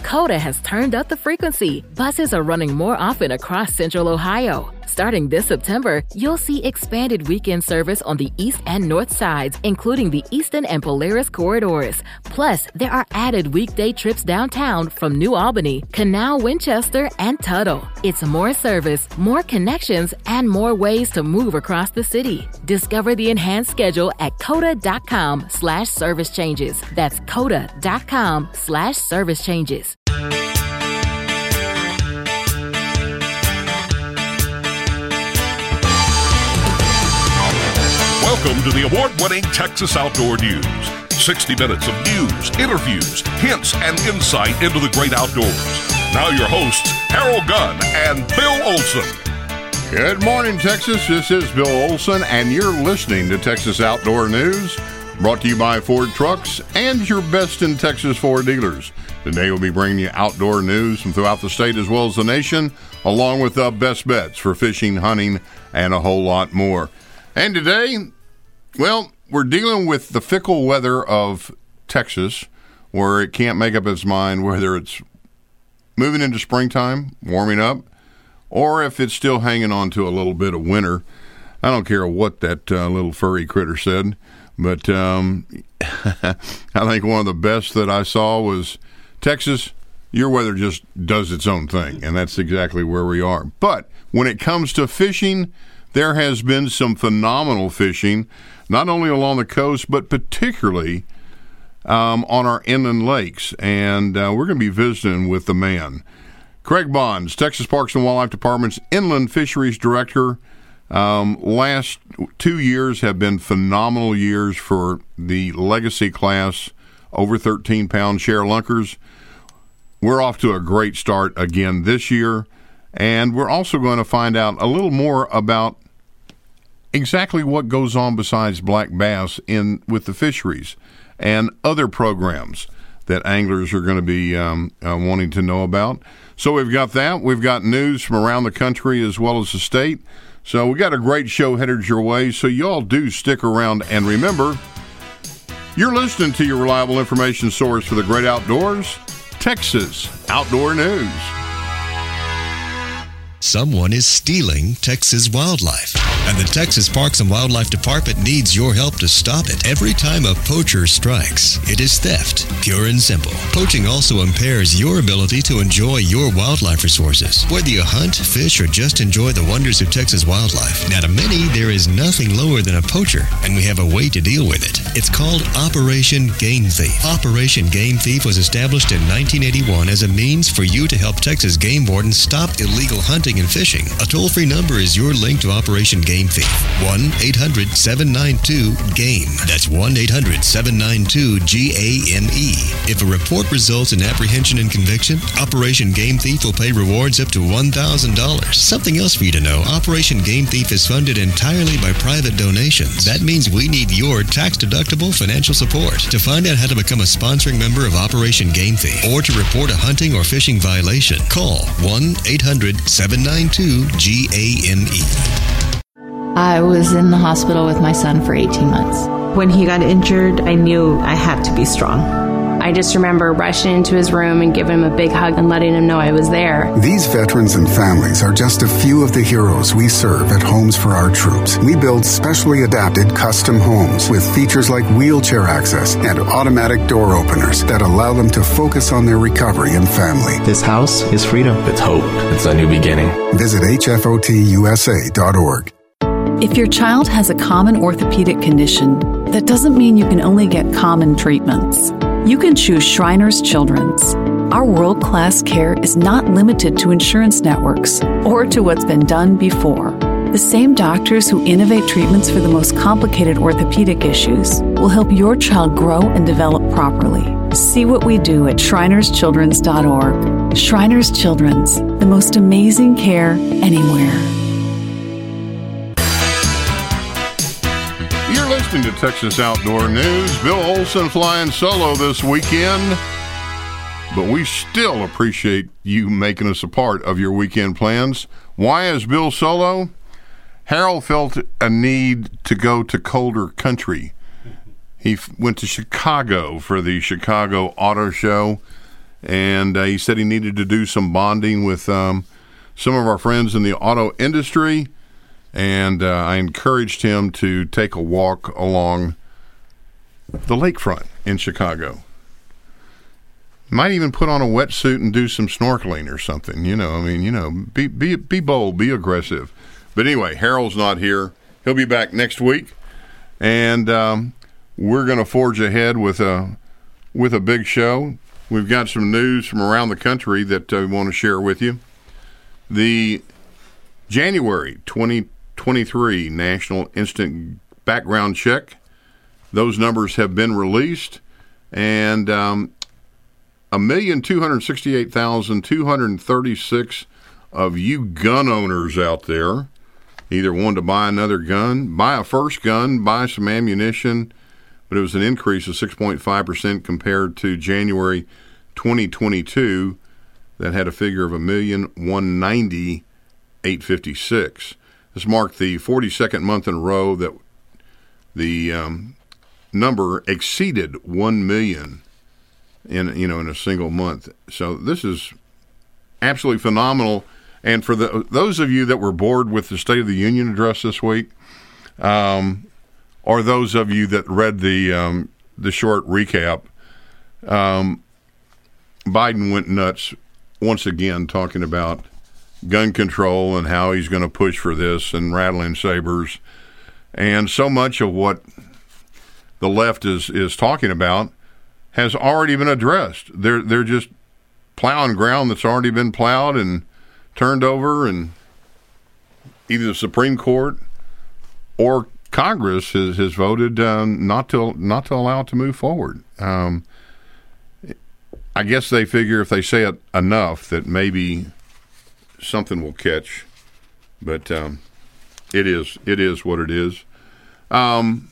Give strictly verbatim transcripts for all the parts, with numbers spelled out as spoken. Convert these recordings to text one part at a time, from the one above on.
COTA has turned up the frequency. Buses are running more often across Central Ohio. Starting this September, you'll see expanded weekend service on the east and north sides, including the Eastern and Polaris corridors. Plus, there are added weekday trips downtown from New Albany, Canal, Winchester, and Tuttle. It's more service, more connections, and more ways to move across the city. Discover the enhanced schedule at COTA.com slash service changes. That's COTA.com slash service changes. Welcome to the award-winning Texas Outdoor News. sixty minutes of news, interviews, hints, and insight into the great outdoors. Now your hosts, Harold Gunn and Bill Olson. Good morning, Texas. This is Bill Olson, and you're listening to Texas Outdoor News, brought to you by Ford Trucks and your best in Texas Ford dealers. Today we'll be bringing you outdoor news from throughout the state as well as the nation, along with the best bets for fishing, hunting, and a whole lot more. And today, well, we're dealing with the fickle weather of Texas, where it can't make up its mind whether it's moving into springtime, warming up, or if it's still hanging on to a little bit of winter. I don't care what that uh, little furry critter said, but um, I think one of the best that I saw was Texas, your weather just does its own thing, and that's exactly where we are. But when it comes to fishing, there has been some phenomenal fishing, not only along the coast, but particularly um, on our inland lakes. And uh, we're going to be visiting with the man, Craig Bonds, Texas Parks and Wildlife Department's Inland Fisheries Director. Um, last two years have been phenomenal years for the legacy class, over thirteen pound share lunkers. We're off to a great start again this year. And we're also going to find out a little more about exactly what goes on besides black bass in with the fisheries and other programs that anglers are going to be um, uh, wanting to know about. So we've got that. We've got news from around the country as well as the state. So we got a great show headed your way. So y'all do stick around. And remember, you're listening to your reliable information source for the great outdoors, Texas Outdoor News. Someone is stealing Texas wildlife, and the Texas Parks and Wildlife Department needs your help to stop it. Every time a poacher strikes, it is theft, pure and simple. Poaching also impairs your ability to enjoy your wildlife resources. Whether you hunt, fish, or just enjoy the wonders of Texas wildlife, now to many, there is nothing lower than a poacher, and we have a way to deal with it. It's called Operation Game Thief. Operation Game Thief was established in nineteen eighty-one as a means for you to help Texas game wardens stop illegal hunting and fishing. A toll-free number is your link to Operation Game Thief. one eight hundred seven nine two GAME. That's one eight hundred seven nine two G A M E. If a report results in apprehension and conviction, Operation Game Thief will pay rewards up to one thousand dollars. Something else for you to know, Operation Game Thief is funded entirely by private donations. That means we need your tax-deductible financial support. To find out how to become a sponsoring member of Operation Game Thief or to report a hunting or fishing violation, call one eight hundred seven nine two G A M E. I was in the hospital with my son for eighteen months. When he got injured, I knew I had to be strong. I just remember rushing into his room and giving him a big hug and letting him know I was there. These veterans and families are just a few of the heroes we serve at Homes for Our Troops. We build specially adapted custom homes with features like wheelchair access and automatic door openers that allow them to focus on their recovery and family. This house is freedom. It's hope. It's a new beginning. Visit H F O T U S A dot org. If your child has a common orthopedic condition, that doesn't mean you can only get common treatments. You can choose Shriners Children's. Our world-class care is not limited to insurance networks or to what's been done before. The same doctors who innovate treatments for the most complicated orthopedic issues will help your child grow and develop properly. See what we do at Shriners Children's dot org. Shriners Children's, the most amazing care anywhere. You're listening to Texas Outdoor News. Bill Olson flying solo this weekend, but we still appreciate you making us a part of your weekend plans. Why is Bill solo? Harold felt a need to go to colder country. He f- went to Chicago for the Chicago Auto Show, and uh, he said he needed to do some bonding with um, some of our friends in the auto industry, and uh, I encouraged him to take a walk along the lakefront in Chicago. Might even put on a wetsuit and do some snorkeling or something. You know, I mean, you know, be be be bold, be aggressive. But anyway, Harold's not here. He'll be back next week, and um, we're going to forge ahead with a with a big show. We've got some news from around the country that uh, we want to share with you. The January twenty twenty-three National Instant Background Check. Those numbers have been released, and um, one million two hundred sixty-eight thousand two hundred thirty-six of you gun owners out there either wanted to buy another gun, buy a first gun, buy some ammunition, but it was an increase of six point five percent compared to January twenty twenty-two that had a figure of one million one hundred ninety thousand eight hundred fifty-six. This marked the forty-second month in a row that the um, number exceeded one million in you know in a single month. So this is absolutely phenomenal. And for the those of you that were bored with the State of the Union address this week, um, or those of you that read the um, the short recap, um, Biden went nuts once again talking about gun control and how he's going to push for this and rattling sabers. And so much of what the left is, is talking about has already been addressed. They're they're just plowing ground that's already been plowed and turned over, and either the Supreme Court or Congress has, has voted um, not to not to allow it to move forward. Um, I guess they figure if they say it enough that maybe something will catch, but um, it is it is what it is. Um,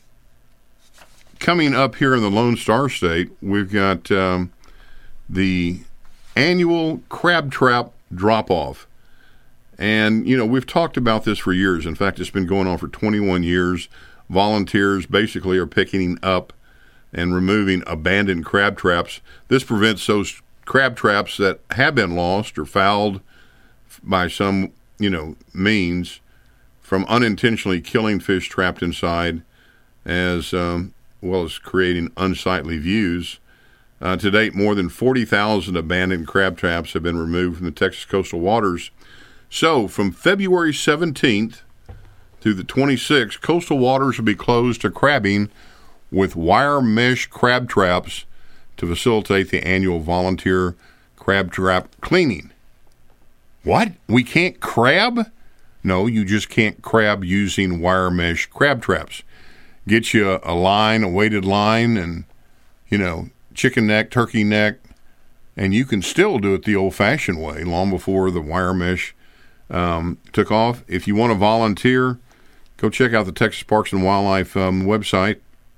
coming up here in the Lone Star State, we've got um, the annual crab trap drop-off. And, you know, we've talked about this for years. In fact, it's been going on for twenty-one years. Volunteers basically are picking up and removing abandoned crab traps. This prevents those crab traps that have been lost or fouled by some, you know, means from unintentionally killing fish trapped inside, as um, well as creating unsightly views. Uh, to date, more than forty thousand abandoned crab traps have been removed from the Texas coastal waters. So, from February seventeenth through the twenty-sixth, coastal waters will be closed to crabbing with wire mesh crab traps to facilitate the annual volunteer crab trap cleaning. What? We can't crab? No, you just can't crab using wire mesh crab traps. Get you a line, a weighted line, and, you know, chicken neck, turkey neck, and you can still do it the old-fashioned way, long before the wire mesh um, took off. If you want to volunteer, go check out the Texas Parks and Wildlife um, website,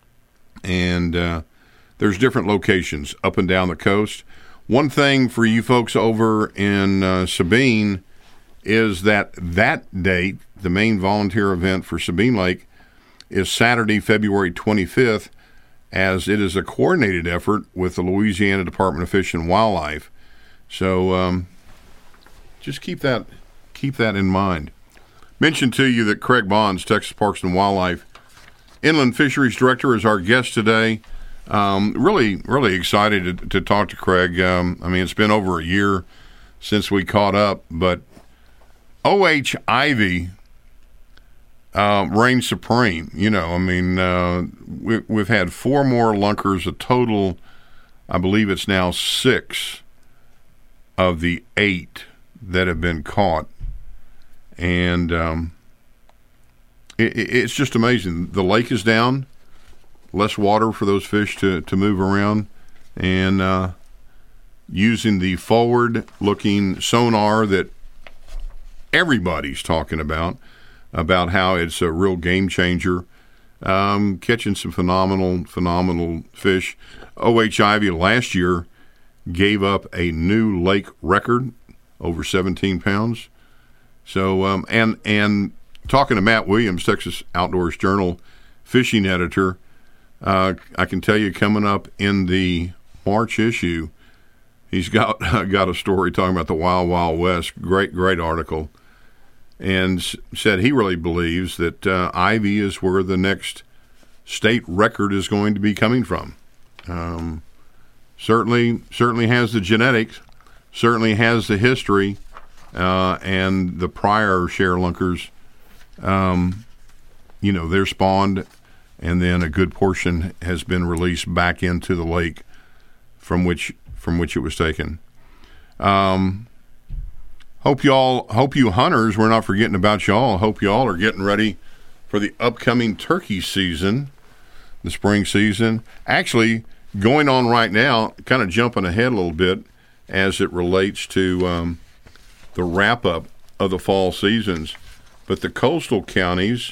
and uh, there's different locations up and down the coast. One thing for you folks over in uh, Sabine is that that date, the main volunteer event for Sabine Lake, is Saturday, February twenty-fifth, as it is a coordinated effort with the Louisiana Department of Fish and Wildlife. So um, just keep that keep that in mind. Mention to you that Craig Bonds, Texas Parks and Wildlife Inland Fisheries Director, is our guest today. Um, really, really excited to, to talk to Craig. Um, I mean, it's been over a year since we caught up, but O H Ivy uh, reigns supreme. You know, I mean, uh, we, we've had four more lunkers, a total, I believe it's now six of the eight that have been caught. And um, it, it's just amazing. The lake is down, less water for those fish to, to move around, and uh, using the forward-looking sonar that everybody's talking about, about how it's a real game changer, um, catching some phenomenal, phenomenal fish. O H Ivy last year gave up a new lake record, over seventeen pounds. So, um, and and talking to Matt Williams, Texas Outdoors Journal fishing editor, uh, I can tell you coming up in the March issue, he's got got a story talking about the Wild Wild West. Great, great article. And said he really believes that uh, Ivy is where the next state record is going to be coming from. Um, certainly, certainly has the genetics, certainly has the history, uh, and the prior ShareLunkers, um, you know, they're spawned, and then a good portion has been released back into the lake from which from which it was taken. Um, Hope y'all, hope you hunters, we're not forgetting about y'all. Hope y'all are getting ready for the upcoming turkey season, the spring season. Actually, going on right now, kind of jumping ahead a little bit as it relates to um, the wrap-up of the fall seasons. But the coastal counties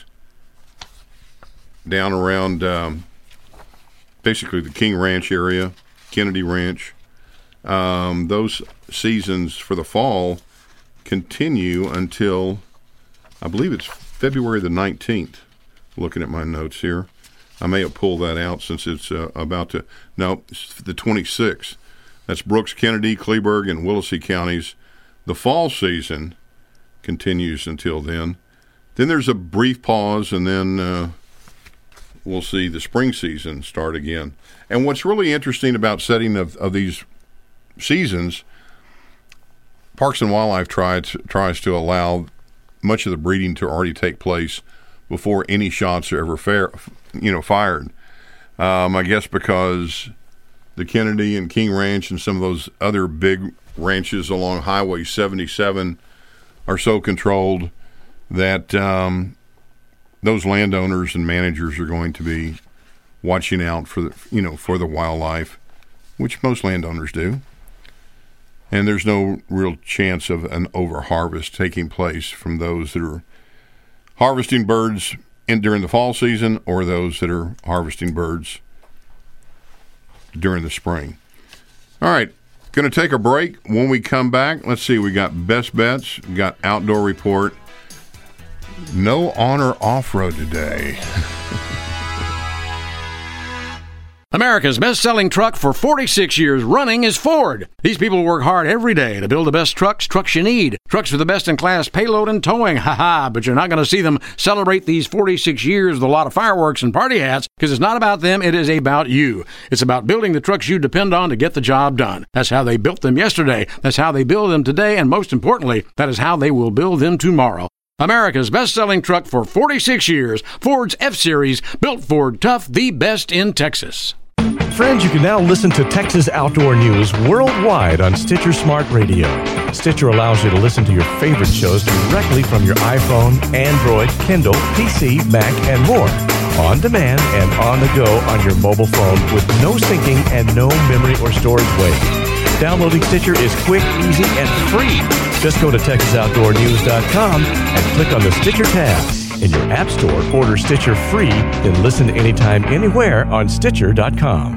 down around um, basically the King Ranch area, Kennedy Ranch, um, those seasons for the fall continue until, I believe it's February the nineteenth, looking at my notes here. I may have pulled that out since it's uh, about to, no, it's the twenty-sixth. That's Brooks, Kennedy, Kleberg, and Willacy counties. The fall season continues until then. Then there's a brief pause, and then uh, we'll see the spring season start again. And what's really interesting about setting of, of these seasons, Parks and Wildlife tries, tries to allow much of the breeding to already take place before any shots are ever fair, you know, fired. Um, I guess because the Kennedy and King Ranch and some of those other big ranches along Highway seventy-seven are so controlled that um, those landowners and managers are going to be watching out for the, you know, for the wildlife, which most landowners do. And there's no real chance of an over-harvest taking place from those that are harvesting birds in, during the fall season or those that are harvesting birds during the spring. All right, going to take a break. When we come back, let's see, we got Best Bets, we got Outdoor Report. No Honor Off-Road today. America's best-selling truck for forty-six years running is Ford. These people work hard every day to build the best trucks, trucks you need. Trucks with the best-in-class payload and towing. Ha-ha, but you're not going to see them celebrate these forty-six years with a lot of fireworks and party hats, because it's not about them, it is about you. It's about building the trucks you depend on to get the job done. That's how they built them yesterday. That's how they build them today, and most importantly, that is how they will build them tomorrow. America's best-selling truck for forty-six years, Ford's F-Series, built Ford tough, the best in Texas. Friends, you can now listen to Texas Outdoor News worldwide on Stitcher Smart Radio. Stitcher allows you to listen to your favorite shows directly from your iPhone, Android, Kindle, P C, Mac, and more. On demand and on the go on your mobile phone with no syncing and no memory or storage waste. Downloading Stitcher is quick, easy, and free. Just go to Texas Outdoor News dot com and click on the Stitcher tab. In your app store, order Stitcher free, then listen anytime, anywhere on Stitcher dot com.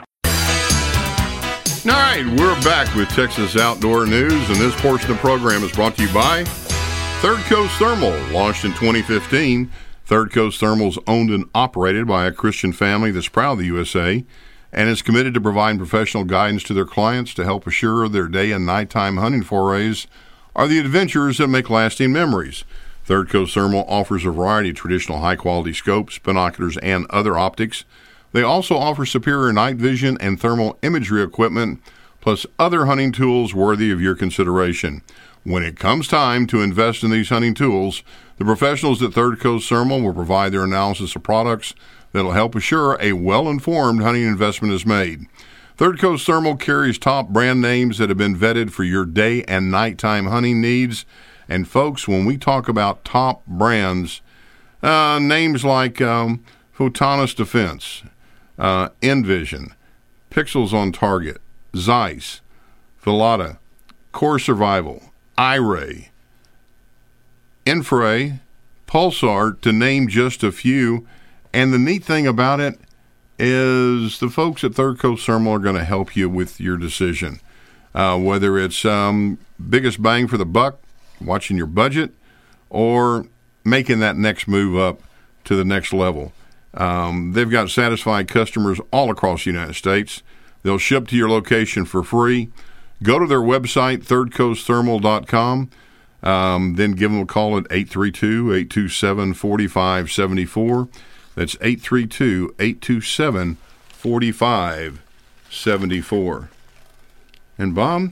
All right, we're back with Texas Outdoor News, and this portion of the program is brought to you by Third Coast Thermal. Launched in twenty fifteen, Third Coast Thermal is owned and operated by a Christian family that's proud of the U S A and is committed to providing professional guidance to their clients to help assure their day and nighttime hunting forays are the adventures that make lasting memories. Third Coast Thermal offers a variety of traditional high-quality scopes, binoculars, and other optics. They also offer superior night vision and thermal imagery equipment, plus other hunting tools worthy of your consideration. When it comes time to invest in these hunting tools, the professionals at Third Coast Thermal will provide their analysis of products that will help assure a well-informed hunting investment is made. Third Coast Thermal carries top brand names that have been vetted for your day and nighttime hunting needs. And folks, when we talk about top brands, uh, names like um, Photonis Defense, uh, Envision, Pixels on Target, Zeiss, Velata, Core Survival, iRay, Infrared, Pulsar, to name just a few. And the neat thing about it is the folks at Third Coast Thermal are going to help you with your decision. Uh, whether it's um, biggest bang for the buck, watching your budget, or making that next move up to the next level. Um, they've got satisfied customers all across the United States. They'll ship to your location for free. Go to their website, third coast thermal dot com. Um, then give them a call at eight three two, eight two seven, four five seven four. That's eight three two, eight two seven, four five seven four. And, Bob,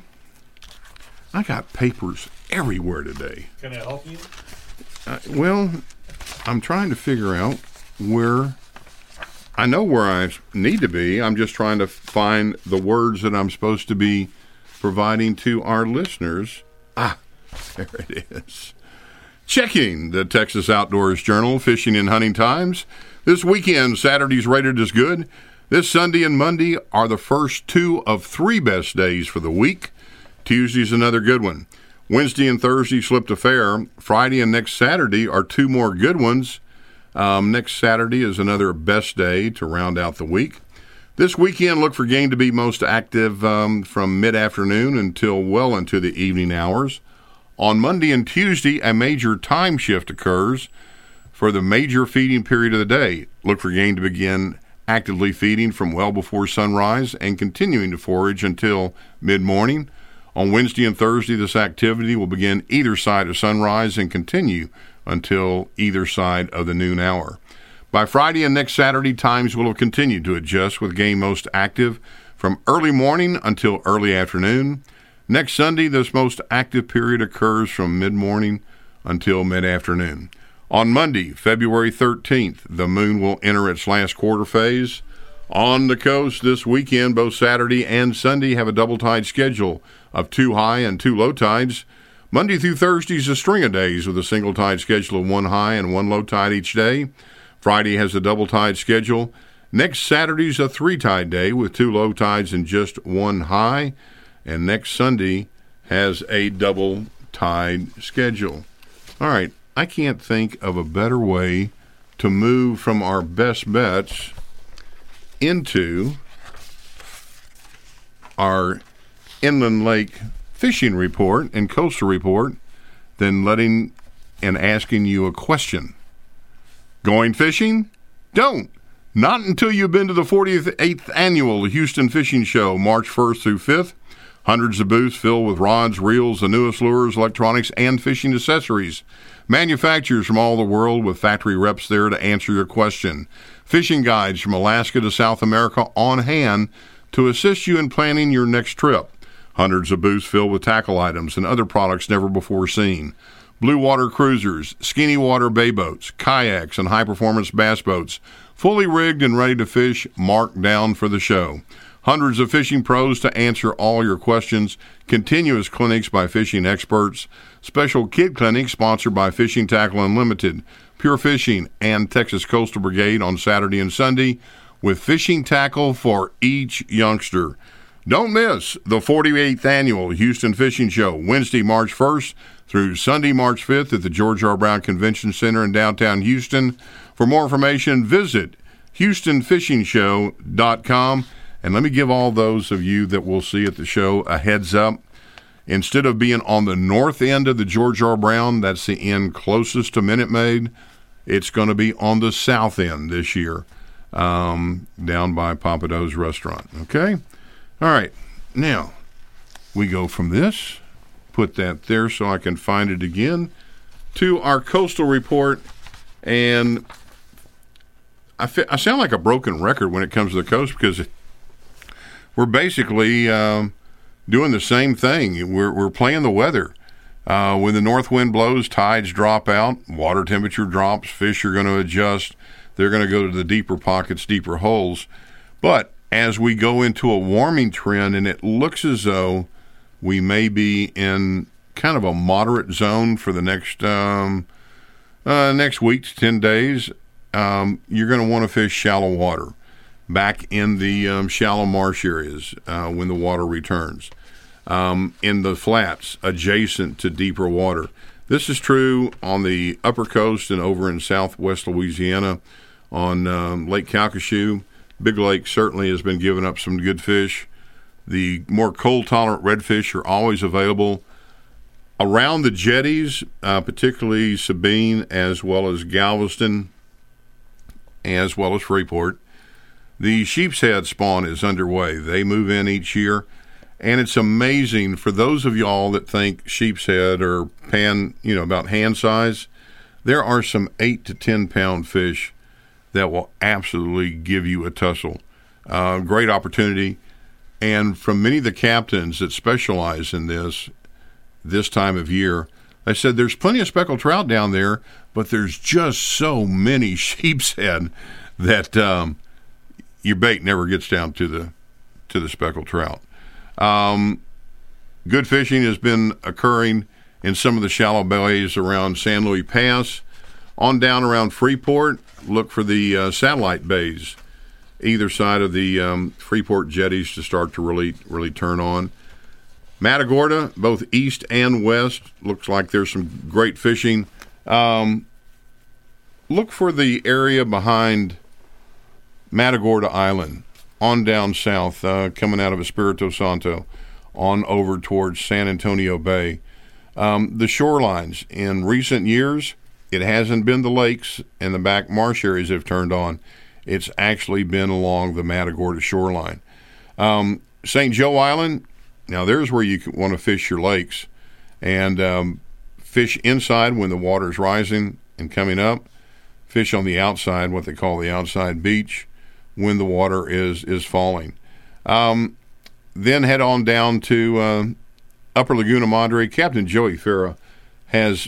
I got papers everywhere today. Can I help you? Uh, well, I'm trying to figure out where I know where I need to be. I'm just trying to find the words that I'm supposed to be providing to our listeners. Ah, there it is. Checking the Texas Outdoors Journal, Fishing and Hunting Times. This weekend, Saturday's rated as good. This Sunday and Monday are the first two of three best days for the week. Tuesday's another good one. Wednesday and Thursday slipped a fair. Friday and next Saturday are two more good ones. Um, next Saturday is another best day to round out the week. This weekend, look for game to be most active um, from mid-afternoon until well into the evening hours. On Monday and Tuesday, a major time shift occurs for the major feeding period of the day. Look for game to begin actively feeding from well before sunrise and continuing to forage until mid-morning. On Wednesday and Thursday, this activity will begin either side of sunrise and continue until either side of the noon hour. By Friday and next Saturday, times will have continued to adjust with game most active from early morning until early afternoon. Next Sunday, this most active period occurs from mid-morning until mid-afternoon. On Monday, February thirteenth, the moon will enter its last quarter phase. On the coast this weekend, both Saturday and Sunday have a double tide schedule of two high and two low tides. Monday through Thursday is a string of days with a single tide schedule of one high and one low tide each day. Friday has a double tide schedule. Next Saturday's a three tide day with two low tides and just one high. And next Sunday has a double tide schedule. All right, I can't think of a better way to move from our best bets into our inland lake fishing report and coastal report than letting and asking you a question. Going fishing? Don't. Not until you've been to the forty-eighth annual Houston Fishing Show, March first through fifth. Hundreds of booths filled with rods, reels, the newest lures, electronics, and fishing accessories. Manufacturers from all the world with factory reps there to answer your question. Fishing guides from Alaska to South America on hand to assist you in planning your next trip. Hundreds of booths filled with tackle items and other products never before seen. Blue water cruisers, skinny water bay boats, kayaks, and high-performance bass boats, fully rigged and ready to fish, marked down for the show. Hundreds of fishing pros to answer all your questions, continuous clinics by fishing experts, special kid clinics sponsored by Fishing Tackle Unlimited, Pure Fishing, and Texas Coastal Brigade on Saturday and Sunday, with fishing tackle for each youngster. Don't miss the forty-eighth Annual Houston Fishing Show, Wednesday, March first through Sunday, March fifth at the George R. Brown Convention Center in downtown Houston. For more information, visit houston fishing show dot com. And let me give all those of you that will see at the show a heads up. Instead of being on the north end of the George R. Brown, that's the end closest to Minute Maid, it's going to be on the south end this year, um, down by Papado's Restaurant. Okay? All right. Now, we go from this, put that there so I can find it again, to our coastal report. And I, fi- I sound like a broken record when it comes to the coast because we're basically um, doing the same thing. We're we're playing the weather. Uh, when the north wind blows, tides drop out, water temperature drops, fish are going to adjust. They're going to go to the deeper pockets, deeper holes. But as we go into a warming trend, and it looks as though we may be in kind of a moderate zone for the next um, uh, next week to ten days, um, you're going to want to fish shallow water, back in the um, shallow marsh areas uh, when the water returns, um, in the flats adjacent to deeper water. This is true on the upper coast and over in southwest Louisiana on um, Lake Calcasieu. Big Lake certainly has been giving up some good fish. The more cold-tolerant redfish are always available. Around the jetties, uh, particularly Sabine as well as Galveston, as well as Freeport, the sheep's head spawn is underway. They move in each year, And it's amazing for those of y'all that think sheep's head or pan, you know, about hand size, there are some eight to ten pound fish that will absolutely give you a tussle. Uh, great opportunity. And from many of the captains that specialize in this, this time of year, I said there's plenty of speckled trout down there, but there's just so many sheep's head that um, your bait never gets down to the to the speckled trout. Um, good fishing has been occurring in some of the shallow bays around San Luis Pass. On down around Freeport, look for the uh, satellite bays, either side of the um, Freeport jetties to start to really really turn on. Matagorda, both east and west, looks like there's some great fishing. Um, look for the area behind Matagorda Island, on down south, uh, coming out of Espiritu Santo, on over towards San Antonio Bay. Um, the shorelines, in recent years, it hasn't been the lakes and the back marsh areas have turned on. It's actually been along the Matagorda shoreline. Um, Saint Joe Island, now there's where you want to fish your lakes and um, fish inside when the water's rising and coming up. Fish on the outside, what they call the outside beach, when the water is, is falling. Um, then head on down to uh, Upper Laguna Madre. Captain Joey Farah has,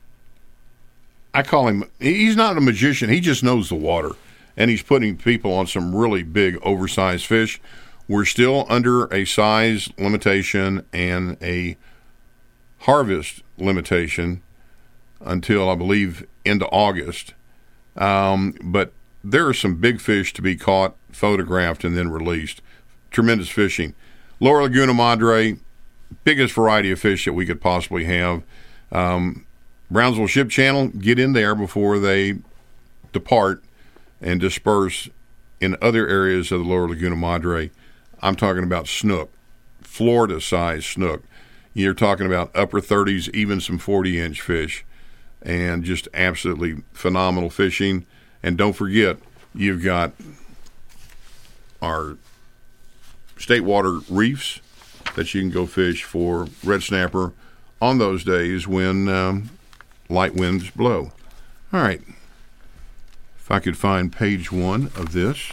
I call him, he's not a magician, he just knows the water. And he's putting people on some really big, oversized fish. We're still under a size limitation and a harvest limitation until, I believe, into August. Um, but there are some big fish to be caught, photographed, and then released. Tremendous fishing. Lower Laguna Madre, biggest variety of fish that we could possibly have. Um, Brownsville Ship Channel, get in there before they depart and disperse in other areas of the Lower Laguna Madre. I'm talking about snook, Florida-sized snook. You're talking about upper thirties, even some forty-inch fish, and just absolutely phenomenal fishing. And don't forget, you've got our state water reefs that you can go fish for red snapper on those days when um, light winds blow. All right. If I could find page one of this.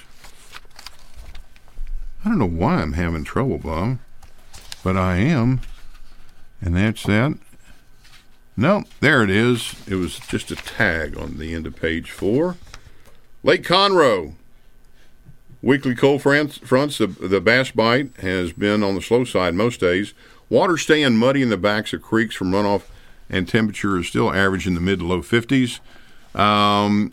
I don't know why I'm having trouble, Bob, but I am. And that's that. No, there it is. It was just a tag on the end of page four. Lake Conroe. Weekly cold fronts. The, the bass bite has been on the slow side most days. Water staying muddy in the backs of creeks from runoff, and temperature is still average in the mid to low fifties. Um,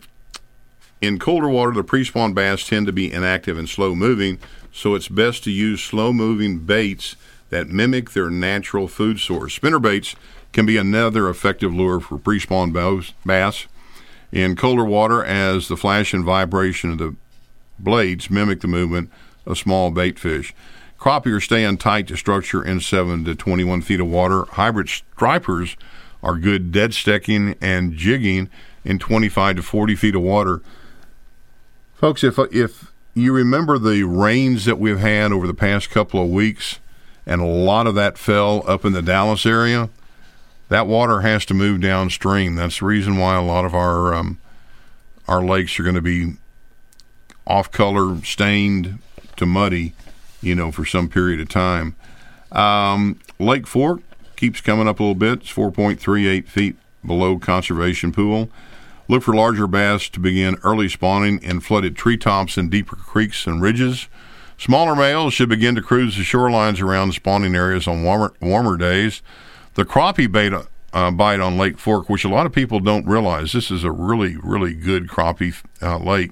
in colder water, the pre-spawn bass tend to be inactive and slow-moving, so it's best to use slow-moving baits that mimic their natural food source. Spinner baits can be another effective lure for pre-spawn bass. In colder water, as the flash and vibration of the blades mimic the movement of small bait fish. Crappie are staying tight to structure in seven to twenty-one feet of water. Hybrid stripers are good dead stecking and jigging in twenty-five to forty feet of water. Folks, if if you remember the rains that we've had over the past couple of weeks, and a lot of that fell up in the Dallas area, that water has to move downstream. That's the reason why a lot of our um, our lakes are going to be off-color, stained to muddy, you know, for some period of time. Um, Lake Fork keeps coming up a little bit. It's four point three eight feet below conservation pool. Look for larger bass to begin early spawning in flooded treetops and deeper creeks and ridges. Smaller males should begin to cruise the shorelines around the spawning areas on warmer, warmer days. The crappie bait, uh, bite on Lake Fork, which a lot of people don't realize, this is a really, really good crappie uh, lake.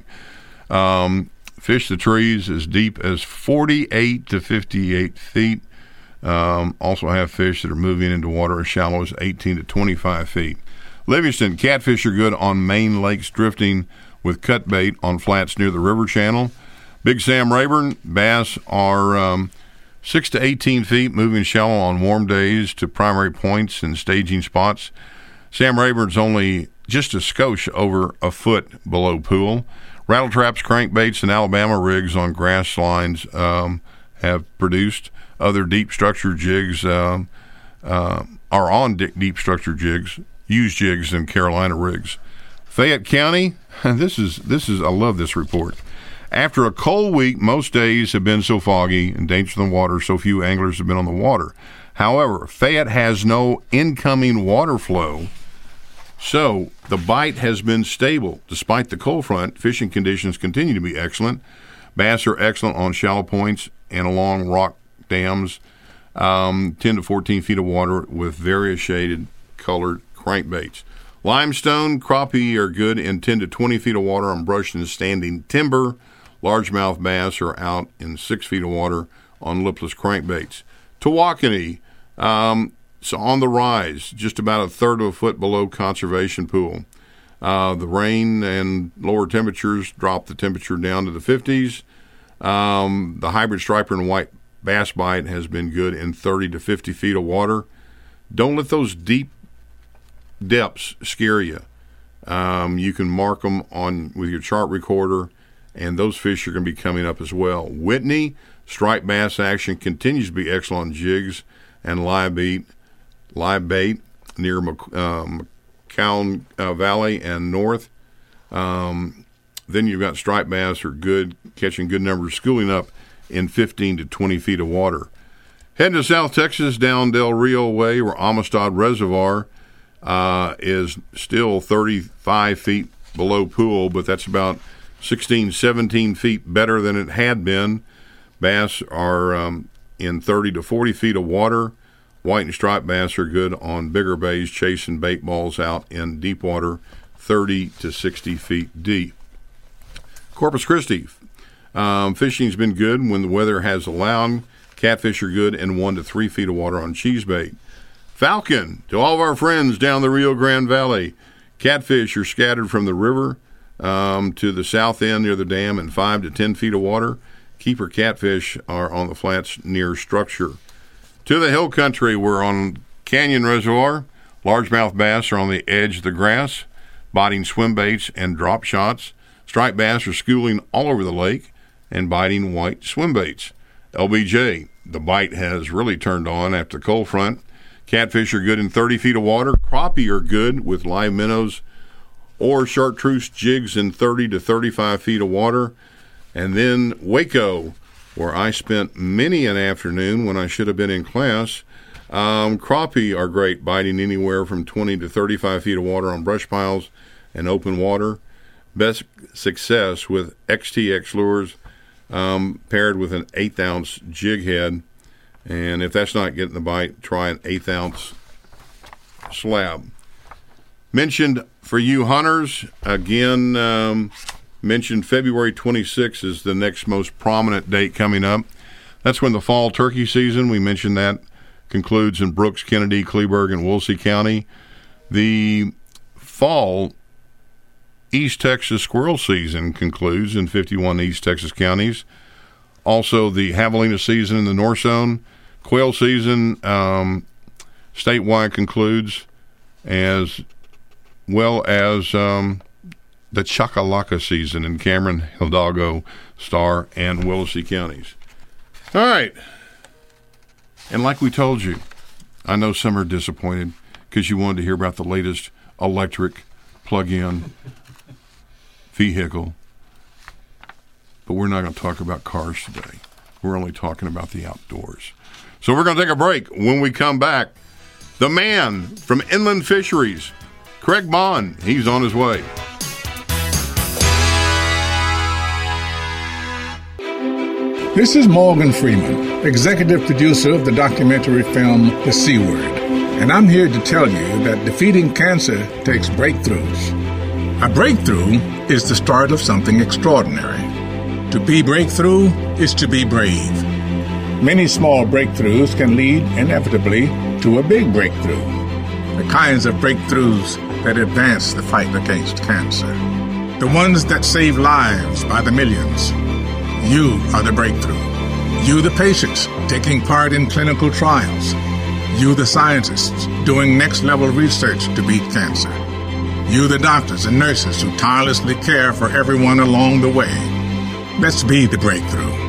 Um, fish the trees as deep as forty-eight to fifty-eight feet. Um, also have fish that are moving into water as shallow as eighteen to twenty-five feet. Livingston, catfish are good on main lakes drifting with cut bait on flats near the river channel. Big Sam Rayburn, bass are um, six to eighteen feet, moving shallow on warm days to primary points and staging spots. Sam Rayburn's only just a skosh over a foot below pool. Rattle traps, crankbaits, and Alabama rigs on grass lines um, have produced other deep structure jigs um, uh, are on deep structure jigs, used jigs and Carolina rigs. Fayette County, this is this is I love this report. After a cold week, most days have been so foggy and dangerous in the water, so few anglers have been on the water. However, Fayette has no incoming water flow, so the bite has been stable. Despite the cold front, fishing conditions continue to be excellent. Bass are excellent on shallow points and along rock dams, um, ten to fourteen feet of water with various shaded colored crankbaits. Limestone, crappie are good in ten to twenty feet of water on brushed and standing timber. Largemouth bass are out in six feet of water on lipless crankbaits. Tawakoni, um, so on the rise, just about a third of a foot below conservation pool. Uh, the rain and lower temperatures drop the temperature down to the fifties. Um, the hybrid striper and white bass bite has been good in thirty to fifty feet of water. Don't let those deep depths scare you. Um, you can mark them on with your chart recorder, and those fish are going to be coming up as well. Whitney, striped bass action continues to be excellent on jigs and live bait, live bait near uh, McCown uh, Valley and north. Um, then you've got striped bass are good, catching good numbers, schooling up in fifteen to twenty feet of water. Heading to South Texas, down Del Rio way, where Amistad Reservoir uh, is still thirty-five feet below pool, but that's about sixteen, seventeen feet better than it had been. Bass are um, in thirty to forty feet of water. White and striped bass are good on bigger bays, chasing bait balls out in deep water, thirty to sixty feet deep. Corpus Christi, um, fishing's been good when the weather has allowed. Catfish are good in one to three feet of water on cheese bait. Falcon, to all of our friends down the Rio Grande Valley, catfish are scattered from the river um, to the south end near the dam in five to ten feet of water. Keeper catfish are on the flats near structure. To the hill country, we're on Canyon Reservoir. Largemouth bass are on the edge of the grass, biting swim baits and drop shots. Striped bass are schooling all over the lake and biting white swim baits. L B J, the bite has really turned on after the cold front. Catfish are good in thirty feet of water. Crappie are good with live minnows or chartreuse jigs in thirty to thirty-five feet of water. And then Waco, where I spent many an afternoon when I should have been in class. Um, crappie are great, biting anywhere from twenty to thirty-five feet of water on brush piles and open water. Best success with X T X lures um, paired with an eighth ounce jig head. And if that's not getting the bite, try an eighth ounce slab. Mentioned for you hunters, again, um, mentioned February twenty-sixth is the next most prominent date coming up. That's when the fall turkey season, we mentioned that, concludes in Brooks, Kennedy, Kleberg, and Wolsey County. The fall East Texas squirrel season concludes in fifty-one East Texas counties. Also, the javelina season in the North Zone. Quail season um, statewide concludes, as well as um, the Chacalaca season in Cameron, Hidalgo, Star, and Willacy counties. All right. And like we told you, I know some are disappointed because you wanted to hear about the latest electric plug-in vehicle. But we're not going to talk about cars today. We're only talking about the outdoors. So we're going to take a break. When we come back, the man from Inland Fisheries, Craig Bond, he's on his way. This is Morgan Freeman, executive producer of the documentary film The C Word, and I'm here to tell you that defeating cancer takes breakthroughs. A breakthrough is the start of something extraordinary. To be breakthrough is to be brave. Many small breakthroughs can lead inevitably to a big breakthrough. The kinds of breakthroughs that advance the fight against cancer. The ones that save lives by the millions. You are the breakthrough. You the patients taking part in clinical trials. You the scientists doing next-level research to beat cancer. You the doctors and nurses who tirelessly care for everyone along the way. Let's be the breakthrough.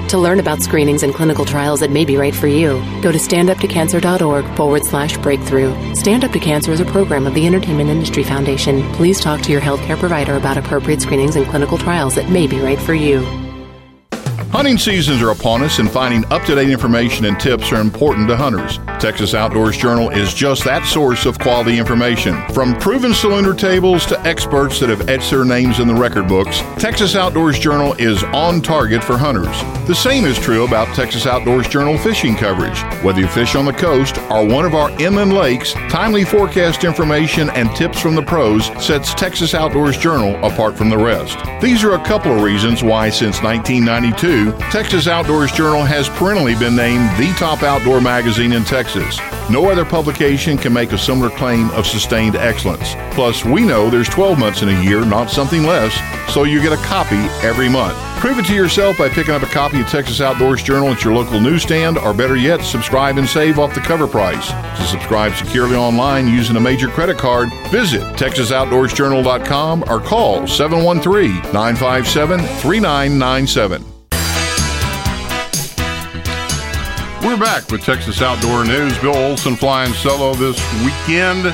To learn about screenings and clinical trials that may be right for you, go to standuptocancer.org forward slash breakthrough. Stand Up to Cancer is a program of the Entertainment Industry Foundation. Please talk to your healthcare provider about appropriate screenings and clinical trials that may be right for you. Hunting seasons are upon us, and finding up-to-date information and tips are important to hunters. Texas Outdoors Journal is just that source of quality information. From proven cylinder tables to experts that have etched their names in the record books, Texas Outdoors Journal is on target for hunters. The same is true about Texas Outdoors Journal fishing coverage. Whether you fish on the coast or one of our inland lakes, timely forecast information and tips from the pros sets Texas Outdoors Journal apart from the rest. These are a couple of reasons why since nineteen ninety-two, Texas Outdoors Journal has perennially been named the top outdoor magazine in Texas. No other publication can make a similar claim of sustained excellence. Plus, we know there's twelve months in a year, not something less, so you get a copy every month. Prove it to yourself by picking up a copy of Texas Outdoors Journal at your local newsstand, or better yet, subscribe and save off the cover price. To subscribe securely online using a major credit card, visit texas outdoors journal dot com or call seven one three, nine five seven, three nine nine seven. We're back with Texas Outdoor News. Bill Olson flying solo this weekend.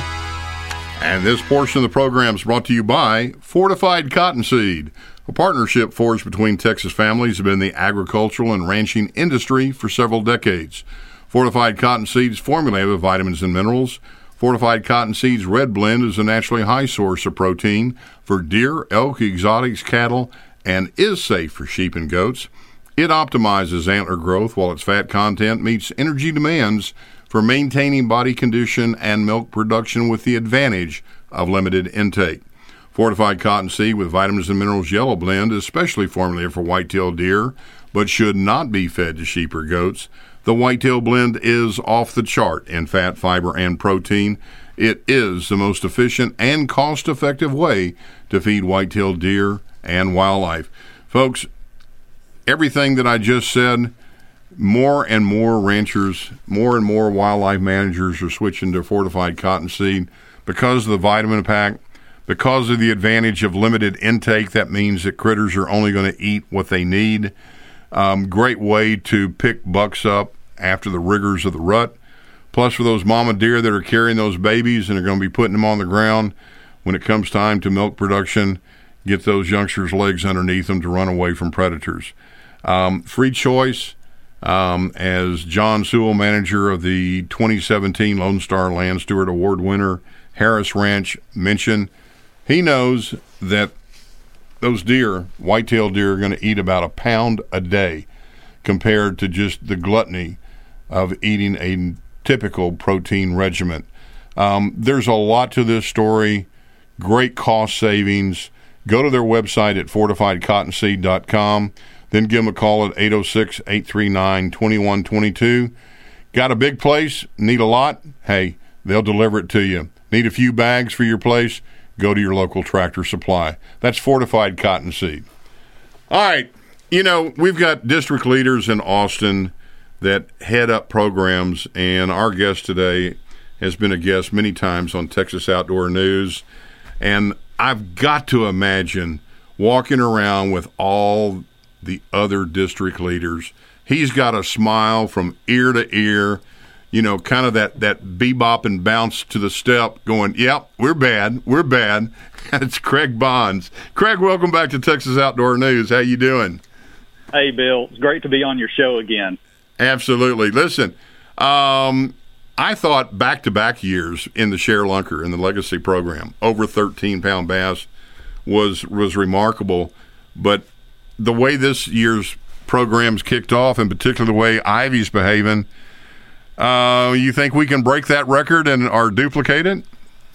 And this portion of the program is brought to you by Fortified Cottonseed. A partnership forged between Texas families have been in the agricultural and ranching industry for several decades. Fortified Cottonseed is formulated with vitamins and minerals. Fortified Cottonseed's Red Blend is a naturally high source of protein for deer, elk, exotics, cattle, and is safe for sheep and goats. It optimizes antler growth while its fat content meets energy demands for maintaining body condition and milk production with the advantage of limited intake. Fortified Cottonseed with vitamins and minerals yellow blend is specially formulated for white-tailed deer, but should not be fed to sheep or goats. The white-tail blend is off the chart in fat, fiber, and protein. It is the most efficient and cost-effective way to feed white-tailed deer and wildlife. Folks, everything that I just said, more and more ranchers, more and more wildlife managers are switching to Fortified Cottonseed because of the vitamin pack, because of the advantage of limited intake. That means that critters are only going to eat what they need. Um, great way to pick bucks up after the rigors of the rut. Plus, for those mama deer that are carrying those babies and are going to be putting them on the ground when it comes time to milk production, get those youngsters' legs underneath them to run away from predators. Um, free choice, um, as John Sewell, manager of the twenty seventeen Lone Star Land Steward Award winner Harris Ranch, mentioned, he knows that those deer, white-tailed deer, are going to eat about a pound a day compared to just the gluttony of eating a typical protein regimen. Um, there's a lot to this story, great cost savings. Go to their website at fortified cottonseed dot com. Then give them a call at eight oh six, eight three nine, two one two two. Got a big place? Need a lot? Hey, they'll deliver it to you. Need a few bags for your place? Go to your local Tractor Supply. That's Fortified Cottonseed. All right. You know, we've got district leaders in Austin that head up programs, and our guest today has been a guest many times on Texas Outdoor News. And I've got to imagine walking around with all the other district leaders. He's got a smile from ear to ear, you know, kind of that, that bebop and bounce to the step going, yep, we're bad, we're bad. It's Craig Bonds. Craig, welcome back to Texas Outdoor News. How you doing? Hey, Bill. It's great to be on your show again. Absolutely. Listen, um, I thought back-to-back years in the ShareLunker, in the Legacy program, over thirteen-pound bass was was remarkable, but the way this year's program's kicked off, in particular the way Ivy's behaving, uh, you think we can break that record and or duplicate it?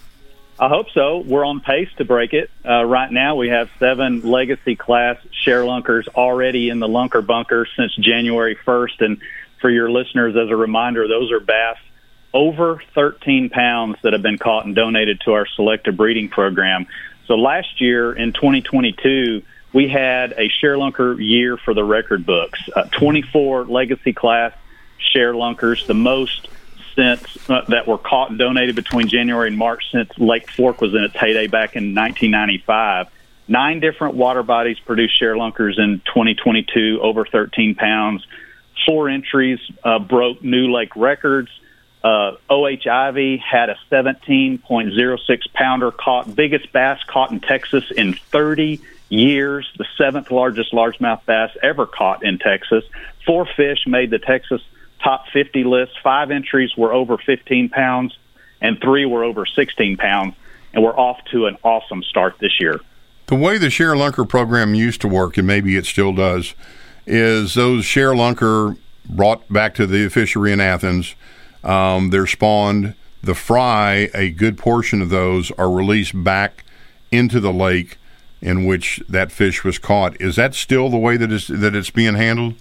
I hope so. We're on pace to break it. Uh, right now we have seven Legacy class ShareLunkers already in the lunker bunker since January first. And for your listeners, as a reminder, those are bass over thirteen pounds that have been caught and donated to our selective breeding program. So last year in twenty twenty-two, we had a ShareLunker year for the record books. Uh, twenty-four Legacy class ShareLunkers, the most since uh, that were caught and donated between January and March since Lake Fork was in its heyday back in nineteen ninety-five. nine different water bodies produced share lunkers in twenty twenty-two, over thirteen pounds. Four entries uh, broke new lake records. Uh, O H Ivy had a seventeen point oh six pounder caught, biggest bass caught in Texas in thirty years, the seventh largest largemouth bass ever caught in Texas. Four fish made the Texas top fifty list. Five entries were over fifteen pounds, and three were over sixteen pounds, and we're off to an awesome start this year. The way the share lunker program used to work, and maybe it still does, is those share lunker brought back to the fishery in Athens. Um, they're spawned. The fry, a good portion of those are released back into the lake in which that fish was caught. Is that still the way that it's, that it's being handled?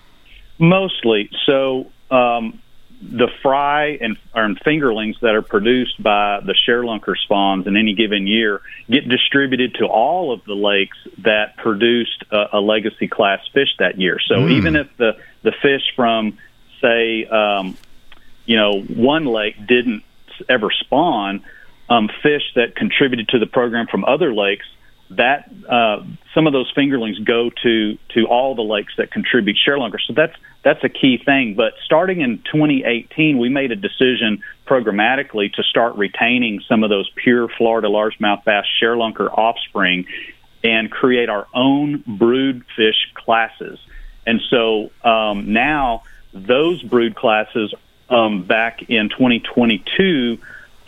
Mostly. So um, the fry and, and fingerlings that are produced by the share lunker spawns in any given year get distributed to all of the lakes that produced a, a legacy class fish that year. So mm. even if the, the fish from, say, um, you know, one lake didn't ever spawn, um, fish that contributed to the program from other lakes, that uh, some of those fingerlings go to to all the lakes that contribute share lunkers. So that's that's a key thing. But starting in twenty eighteen, we made a decision programmatically to start retaining some of those pure Florida largemouth bass share lunker offspring and create our own brood fish classes. And so um, now those brood classes, um, back in twenty twenty-two,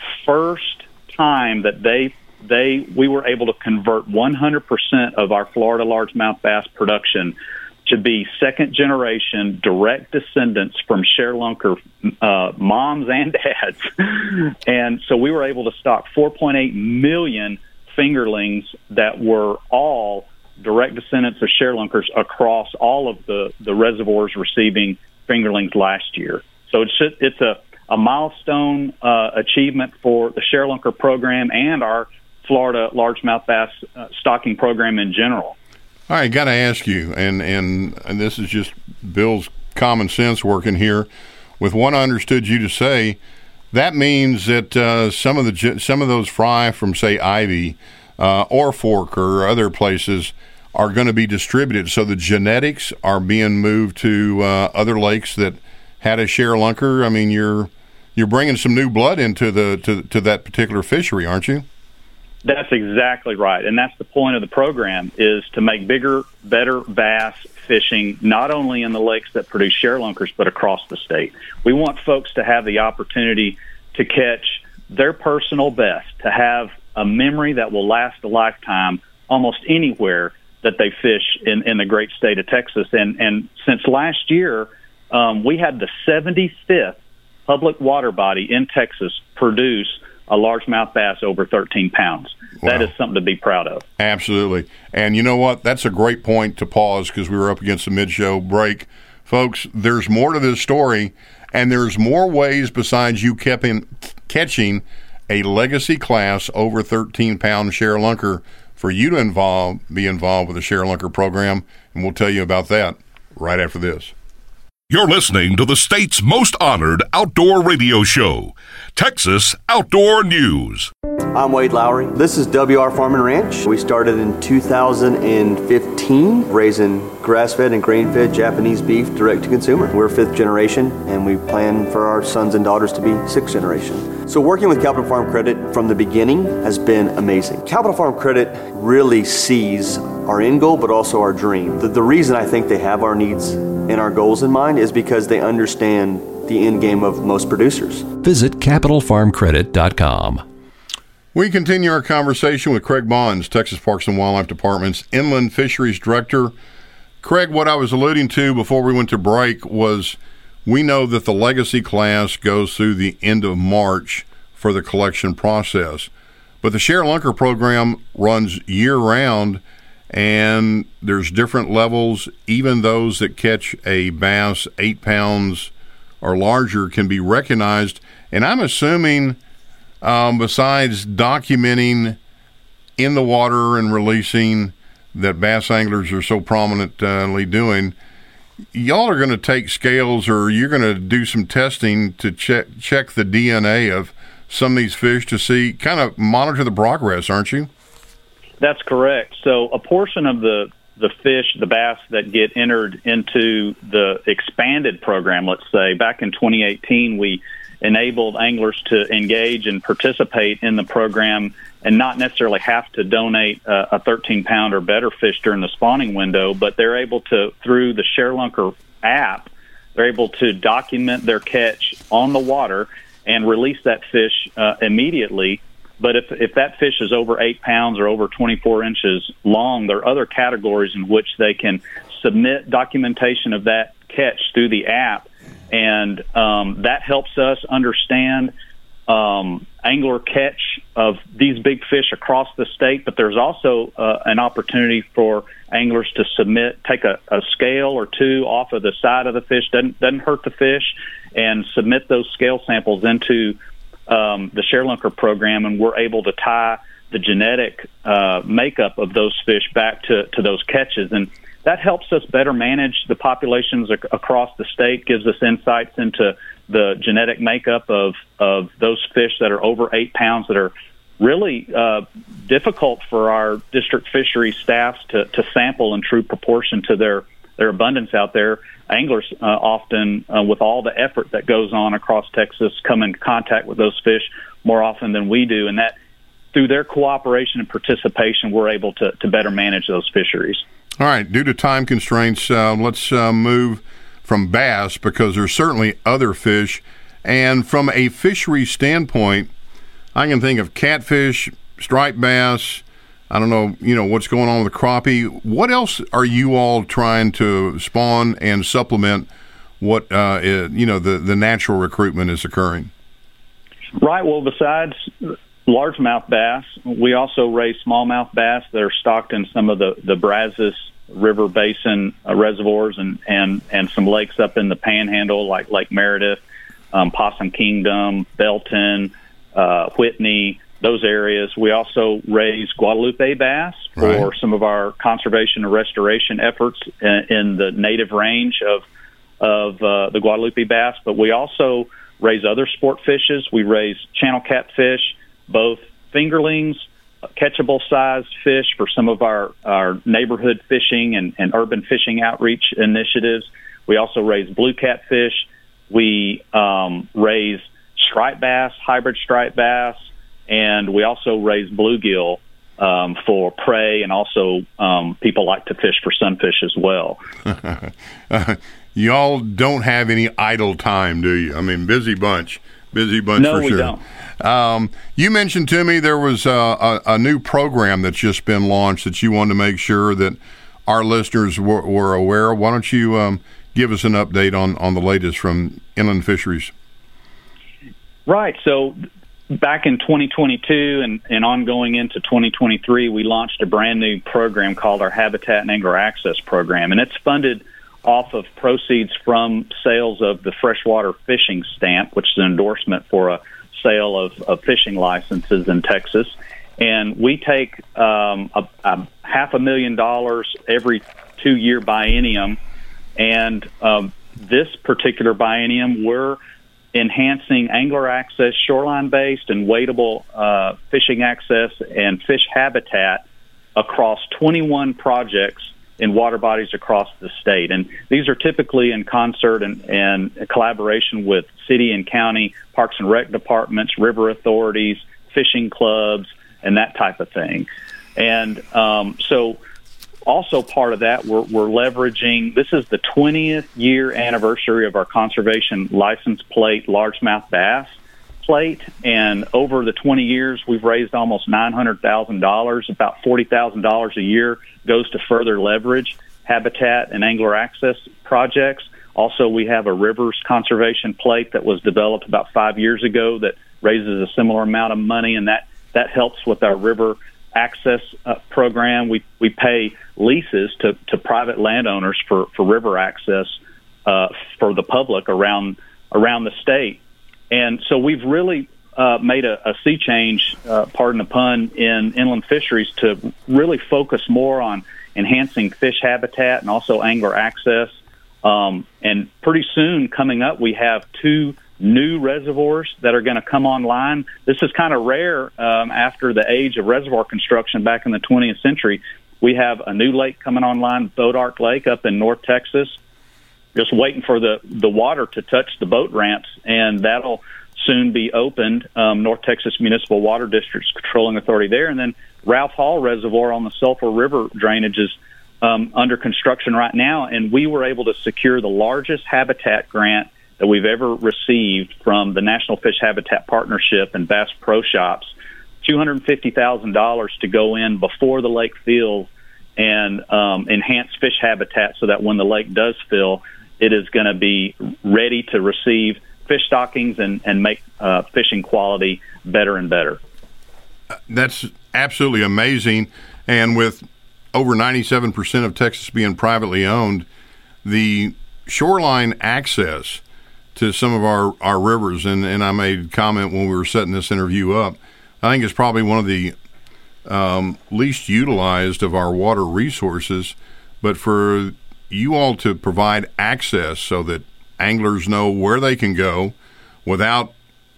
first time that they they we were able to convert one hundred percent of our Florida largemouth bass production to be second generation direct descendants from share lunker uh, moms and dads. And so we were able to stock four point eight million fingerlings that were all direct descendants of share lunkers across all of the, the reservoirs receiving fingerlings last year. So it's just, it's a, a milestone uh, achievement for the share lunker program and our Florida largemouth bass uh, stocking program in general. All right, got to ask you, and, and and this is just Bill's common sense working here. With what I understood you to say, that means that uh, some of the some of those fry from, say, Ivy uh, or Fork or other places are going to be distributed. So the genetics are being moved to uh, other lakes that had a share lunker. I mean, you're you're bringing some new blood into the to to that particular fishery, aren't you? That's exactly right, and that's the point of the program, is to make bigger, better bass fishing not only in the lakes that produce share lunkers, but across the state. We want folks to have the opportunity to catch their personal best, to have a memory that will last a lifetime almost anywhere that they fish in, in the great state of Texas. And, and since last year, um, we had the seventy-fifth public water body in Texas produce a largemouth bass over thirteen pounds. Wow. That is something to be proud of. Absolutely. And you know what? That's a great point to pause because we were up against the mid-show break. Folks, there's more to this story, and there's more ways besides you kept in, catching a legacy class over thirteen pound share lunker for you to involve, be involved with the share lunker program, and we'll tell you about that right after this. You're listening to the state's most honored outdoor radio show, Texas Outdoor News. I'm Wade Lowry. This is W R Farm and Ranch. We started in two thousand fifteen, raising grass-fed and grain-fed Japanese beef direct to consumer. We're fifth generation, and we plan for our sons and daughters to be sixth generation. So working with Capital Farm Credit from the beginning has been amazing. Capital Farm Credit really sees our end goal, but also our dream. The, the reason I think they have our needs and our goals in mind is because they understand the end game of most producers. Visit capital farm credit dot com. We continue our conversation with Craig Bonds, Texas Parks and Wildlife Department's Inland Fisheries Director. Craig, what I was alluding to before we went to break was we know that the legacy class goes through the end of March for the collection process. But the share lunker program runs year-round, and there's different levels. Even those that catch a bass eight pounds or larger can be recognized. And I'm assuming, um, besides documenting in the water and releasing that bass anglers are so prominently doing, y'all are going to take scales, or you're going to do some testing to check check the D N A of some of these fish to see, kind of monitor the progress, aren't you? That's correct. So a portion of the, the fish, the bass that get entered into the expanded program, let's say, back in twenty eighteen, we enabled anglers to engage and participate in the program and not necessarily have to donate uh, a thirteen pound or better fish during the spawning window, but they're able to, through the ShareLunker app, they're able to document their catch on the water and release that fish uh, immediately. But if if that fish is over eight pounds or over twenty-four inches long, there are other categories in which they can submit documentation of that catch through the app, and um, that helps us understand um, angler catch of these big fish across the state. But there's also uh, an opportunity for anglers to submit, take a, a scale or two off of the side of the fish, doesn't doesn't hurt the fish, and submit those scale samples into Um, the ShareLunker program, and we're able to tie the genetic uh, makeup of those fish back to, to those catches. And that helps us better manage the populations ac- across the state, gives us insights into the genetic makeup of, of those fish that are over eight pounds that are really uh, difficult for our district fishery staffs to, to sample in true proportion to their, their abundance out there. Anglers uh, often, uh, with all the effort that goes on across Texas, come in contact with those fish more often than we do, and that through their cooperation and participation, we're able to, to better manage those fisheries. All right, due to time constraints, uh, let's uh, move from bass, because there's certainly other fish. And from a fishery standpoint, I can think of catfish, striped bass, I don't know, you know, what's going on with the crappie. What else are you all trying to spawn and supplement what, uh, is, you know, the, the natural recruitment is occurring? Right. Well, besides largemouth bass, we also raise smallmouth bass that are stocked in some of the, the Brazos River Basin uh, reservoirs and, and, and some lakes up in the Panhandle, like Lake Meredith, um, Possum Kingdom, Belton, uh, Whitney, those areas. We also raise Guadalupe bass for right. some of our conservation and restoration efforts in, in the native range of of uh, the Guadalupe bass. But we also raise other sport fishes. We raise channel catfish, both fingerlings, catchable-sized fish for some of our, our neighborhood fishing and, and urban fishing outreach initiatives. We also raise blue catfish. We um, raise striped bass, hybrid striped bass, and we also raise bluegill um, for prey, and also um, people like to fish for sunfish as well. uh, y'all don't have any idle time, do you? I mean, busy bunch. Busy bunch no, for sure. No, we don't. Um, you mentioned to me there was a, a, a new program that's just been launched that you wanted to make sure that our listeners were, were aware of. Why don't you um, give us an update on, on the latest from Inland Fisheries? Right. So back in twenty twenty-two and, and ongoing into twenty twenty-three, we launched a brand new program called our Habitat and Angler Access Program, and it's funded off of proceeds from sales of the freshwater fishing stamp, which is an endorsement for a sale of, of fishing licenses in Texas. And we take um, a, a half a million dollars every two-year biennium, and um, this particular biennium, we're enhancing angler access, shoreline-based and wadeable uh, fishing access and fish habitat across twenty-one projects in water bodies across the state. And these are typically in concert and, and collaboration with city and county parks and rec departments, river authorities, fishing clubs, and that type of thing. And um, so also part of that, we're, we're leveraging, this is the twentieth year anniversary of our conservation license plate largemouth bass plate. And over the twenty years, we've raised almost nine hundred thousand dollars, about forty thousand dollars a year goes to further leverage habitat and angler access projects. Also, we have a rivers conservation plate that was developed about five years ago that raises a similar amount of money, and that, that helps with our river access uh, program. We we pay leases to, to private landowners for, for river access uh, for the public around around the state. And so we've really uh, made a, a sea change, uh, pardon the pun, in inland fisheries to really focus more on enhancing fish habitat and also angler access. Um, and pretty soon coming up, we have two new reservoirs that are going to come online. This is kind of rare um, after the age of reservoir construction back in the twentieth century. We have a new lake coming online, Bodark Lake up in North Texas, just waiting for the, the water to touch the boat ramps, and that'll soon be opened. Um, North Texas Municipal Water District's controlling authority there. And then Ralph Hall Reservoir on the Sulphur River drainage is um, under construction right now, and we were able to secure the largest habitat grant that we've ever received from the National Fish Habitat Partnership and Bass Pro Shops, two hundred fifty thousand dollars to go in before the lake fills and um, enhance fish habitat so that when the lake does fill, it is going to be ready to receive fish stockings and, and make uh, fishing quality better and better. That's absolutely amazing. And with over ninety-seven percent of Texas being privately owned, the shoreline access to some of our, our rivers, and, and I made a comment when we were setting this interview up, I think it's probably one of the um, least utilized of our water resources. But for you all to provide access so that anglers know where they can go without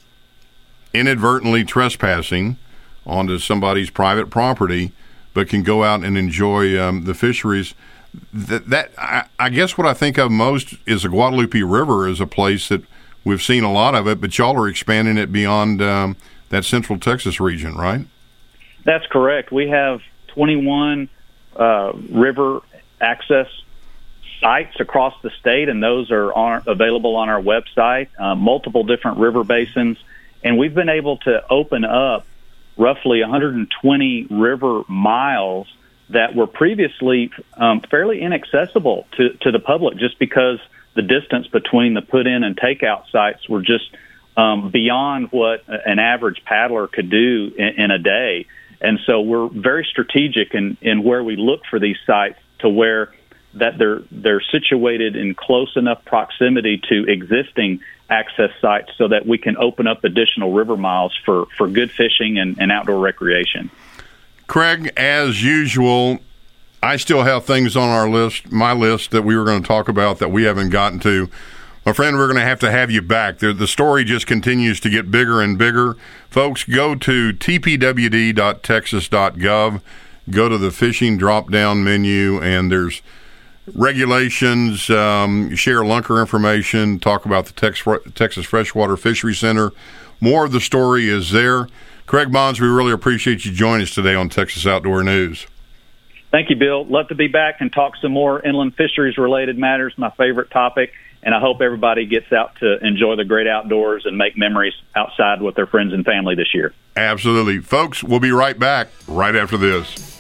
inadvertently trespassing onto somebody's private property, but can go out and enjoy um, the fisheries. That, that I, I guess what I think of most is the Guadalupe River is a place that we've seen a lot of it, but y'all are expanding it beyond um, that Central Texas region, right? That's correct. We have twenty-one uh, river access sites across the state, and those are on, available on our website, uh, multiple different river basins, and we've been able to open up roughly one hundred twenty river miles that were previously um, fairly inaccessible to, to the public just because the distance between the put-in and takeout sites were just um, beyond what an average paddler could do in, in a day. And so we're very strategic in, in where we look for these sites to where that they're they're situated in close enough proximity to existing access sites so that we can open up additional river miles for, for good fishing and, and outdoor recreation. Craig, as usual, I still have things on our list, my list, that we were going to talk about that we haven't gotten to. My friend, we're going to have to have you back. The, the story just continues to get bigger and bigger. Folks, go to t p w d dot texas dot gov, go to the fishing drop-down menu, and there's regulations, um, share lunker information, talk about the Tex- Texas Freshwater Fishery Center. More of the story is there. Craig Bonds, we really appreciate you joining us today on Texas Outdoor News. Thank you, Bill. Love to be back and talk some more inland fisheries-related matters, my favorite topic, and I hope everybody gets out to enjoy the great outdoors and make memories outside with their friends and family this year. Absolutely. Folks, we'll be right back right after this.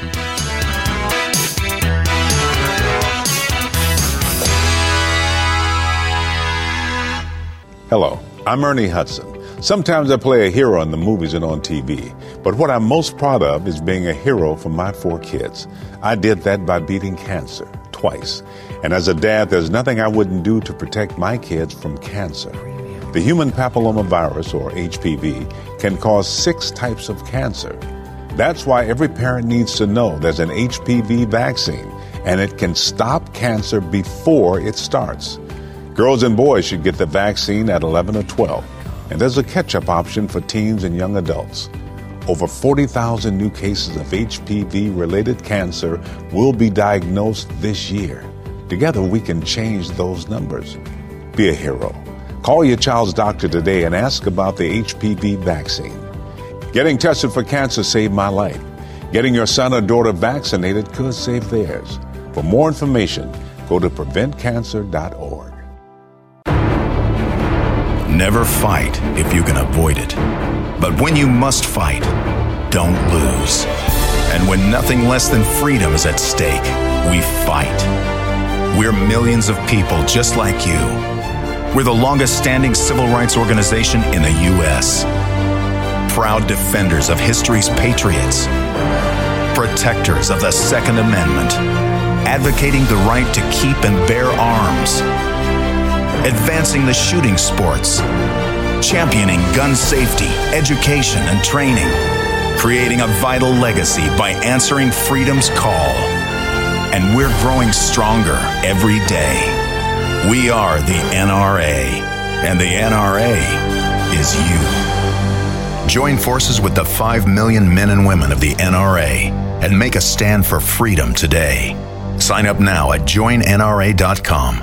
Hello, I'm Ernie Hudson. Sometimes I play a hero in the movies and on T V, but what I'm most proud of is being a hero for my four kids. I did that by beating cancer twice. And as a dad, there's nothing I wouldn't do to protect my kids from cancer. The human papillomavirus, or H P V, can cause six types of cancer. That's why every parent needs to know there's an H P V vaccine, and it can stop cancer before it starts. Girls and boys should get the vaccine at eleven or twelve. And there's a catch-up option for teens and young adults. Over forty thousand new cases of H P V-related cancer will be diagnosed this year. Together, we can change those numbers. Be a hero. Call your child's doctor today and ask about the H P V vaccine. Getting tested for cancer saved my life. Getting your son or daughter vaccinated could save theirs. For more information, go to prevent cancer dot org. Never fight if you can avoid it. But when you must fight, don't lose. And when nothing less than freedom is at stake, we fight. We're millions of people just like you. We're the longest-standing civil rights organization in the U S Proud defenders of history's patriots. Protectors of the Second Amendment. Advocating the right to keep and bear arms. Advancing the shooting sports, championing gun safety, education, and training, creating a vital legacy by answering freedom's call. And we're growing stronger every day. We are the N R A, And the N R A is you. Join forces with the five million men and women of the N R A and make a stand for freedom today. Sign up now at join N R A dot com.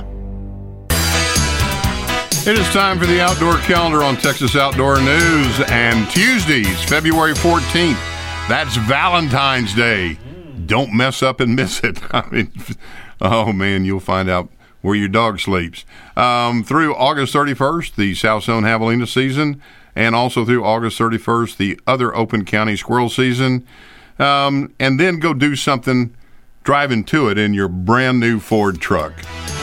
It is time for the Outdoor Calendar on Texas Outdoor News, and Tuesdays, February fourteenth, that's Valentine's Day. Don't mess up and miss it. I mean, oh man, you'll find out where your dog sleeps. Um, through August thirty-first, the South Zone Javelina season, and also through August thirty-first, the other open county squirrel season. Um, and then go do something driving to it in your brand new Ford truck.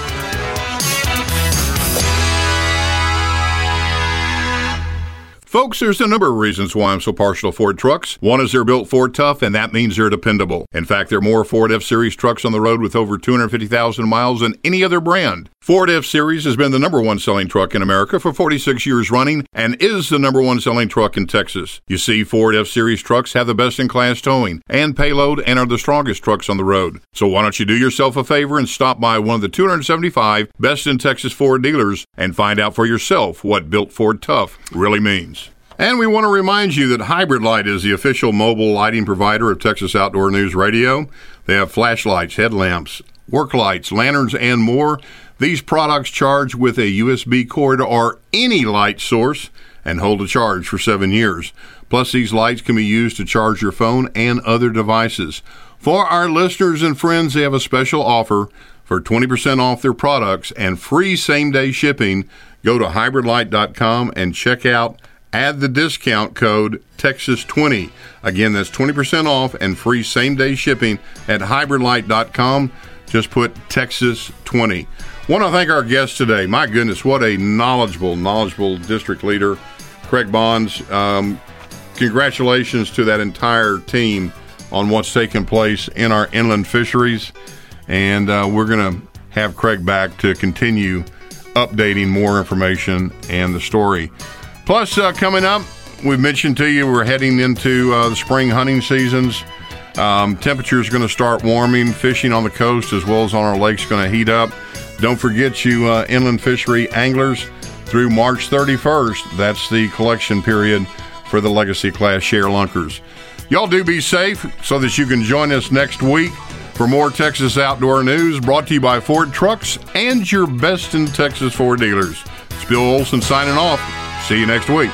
Folks, there's a number of reasons why I'm so partial to Ford trucks. One is they're built Ford tough, and that means they're dependable. In fact, there are more Ford F-Series trucks on the road with over two hundred fifty thousand miles than any other brand. Ford F-Series has been the number one selling truck in America for forty-six years running and is the number one selling truck in Texas. You see, Ford F-Series trucks have the best-in-class towing and payload and are the strongest trucks on the road. So why don't you do yourself a favor and stop by one of the two hundred seventy-five best in Texas Ford dealers and find out for yourself what built Ford tough really means. And we want to remind you that Hybrid Light is the official mobile lighting provider of Texas Outdoor News Radio. They have flashlights, headlamps, work lights, lanterns, and more. These products charge with a U S B cord or any light source and hold a charge for seven years. Plus, these lights can be used to charge your phone and other devices. For our listeners and friends, they have a special offer for twenty percent off their products and free same-day shipping. Go to hybrid light dot com and check out Add the discount code Texas twenty. Again, that's twenty percent off and free same-day shipping at hybrid light dot com. Just put Texas twenty. Want to thank our guest today. My goodness, what a knowledgeable, knowledgeable district leader, Craig Bonds. Um, congratulations to that entire team on what's taking place in our inland fisheries. And uh, we're going to have Craig back to continue updating more information and the story. Plus, uh, coming up, we've mentioned to you we're heading into uh, the spring hunting seasons. Um, temperatures are going to start warming. Fishing on the coast as well as on our lakes going to heat up. Don't forget, you uh, inland fishery anglers, through March thirty-first, that's the collection period for the Legacy Class Share Lunkers. Y'all do be safe so that you can join us next week for more Texas Outdoor News, brought to you by Ford Trucks and your best in Texas Ford dealers. It's Bill Olson signing off. See you next week.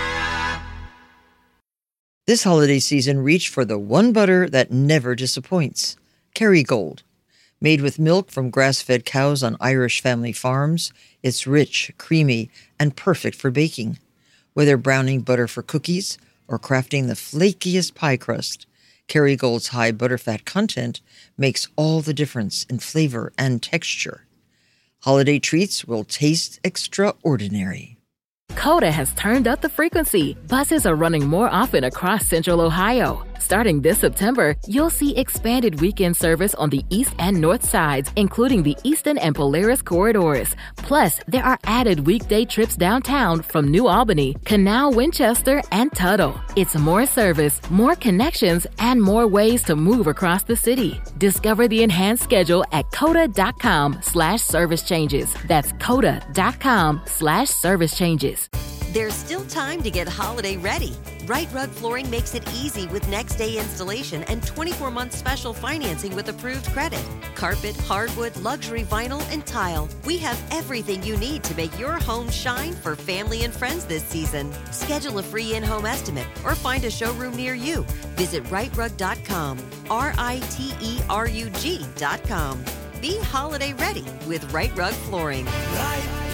This holiday season, reach for the one butter that never disappoints. Kerrygold. Made with milk from grass-fed cows on Irish family farms, it's rich, creamy, and perfect for baking. Whether browning butter for cookies or crafting the flakiest pie crust, Kerrygold's high butterfat content makes all the difference in flavor and texture. Holiday treats will taste extraordinary. Coda has turned up the frequency. Buses are running more often across Central Ohio. Starting this September, you'll see expanded weekend service on the east and north sides, including the Eastern and Polaris corridors. Plus, there are added weekday trips downtown from New Albany, Canal, Winchester, and Tuttle. It's more service, more connections, and more ways to move across the city. Discover the enhanced schedule at coda.com slash service changes. That's coda.com slash service changes. There's still time to get holiday ready. Right Rug Flooring makes it easy with next day installation and twenty-four month special financing with approved credit. Carpet, hardwood, luxury vinyl, and tile. We have everything you need to make your home shine for family and friends this season. Schedule a free in-home estimate or find a showroom near you. Visit right rug dot com, R I T E R U G dot com. Be holiday ready with Right Rug Flooring. Right.